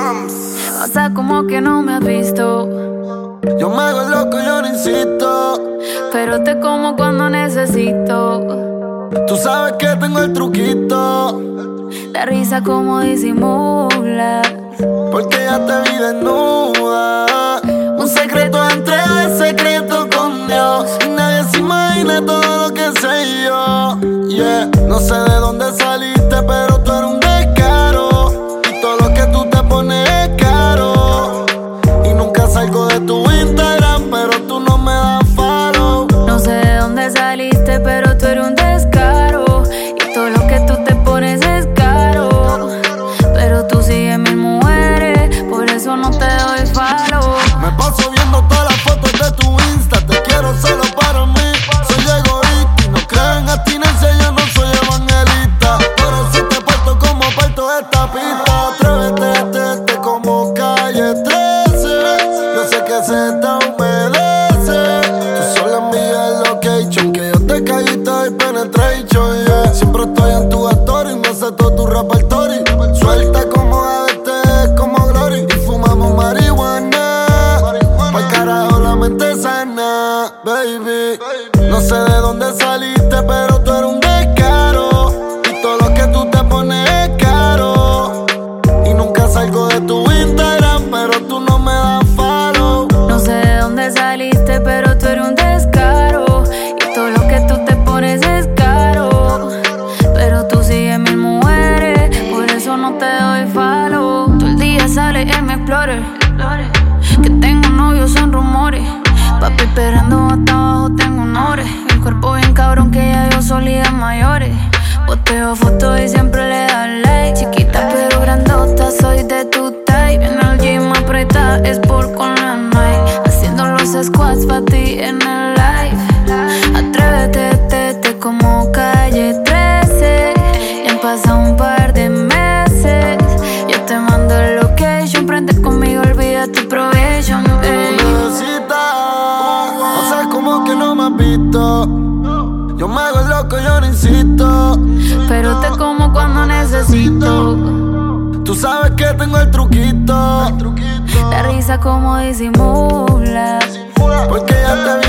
Drums. O sea, como que no me has visto. Yo me hago el loco, yo no insisto. Pero te como cuando necesito. Tú sabes que tengo el truquito. La risa como disimula. Porque ya te vi desnuda. Un secreto entre secreto con Dios. Y nadie se imagina todo lo que sé yo. Yeah, no sé de dónde saliste, pero tú eres un descaro. Y todo lo que tú te pones es caro. Y nunca salgo de tu Instagram, pero tú no me das follow. No sé de dónde saliste, pero tú eres un descaro. Y todo lo que tú te pones es caro. Pero tú sigues mil mujeres, por eso no te doy follow. Me paso viendo todas las fotos de tu Insta. Te quiero solo para mí. Soy egoísta y no creo en abstinencia. Yo no soy evangelista. Por eso te parto como parto esta pista. Atrévete como calle 13. Yo sé que se te humedece. Tú solo envías location. Que yo te caí y te doy penetration, yeah. Siempre estoy en tu story. Me sé todo tu repertorio. Suelta como ADT, como Glory. Y fumamos marihuana. Pa'l carajo la mente sana, baby. No sé de dónde saliste, pero tú eres un descaro. Y todo lo que tú te pones es caro. Y nunca salgo de tu Instagram, pero tú no me das follow. No sé de dónde saliste, pero tú eres un descaro. Y todo lo que tú te pones es caro. Pero tú sigues mil mujeres, por eso no te doy follow. Todo el día sale en mi Explorer. Que tengo novio son rumores. Papi esperando hasta abajo tengo honores. El cuerpo bien cabrón que ya yo solía mayores. Posteo fotos y siempre le da like. Chiquita pero grandota, soy de tu type. En el gym aprieta, es por con la Nike. Haciendo los squats pa' ti en el live. Atrévete, como calle 13. Ya han pasado un par de meses. Yo te mando el location. Prende conmigo, olvida tu probation. No sé cómo que no me has visto. Yo me hago el loco, yo no insisto. Pero te como cuando necesito. Tú sabes que tengo el truquito. La risa como disimula. Porque ya te vi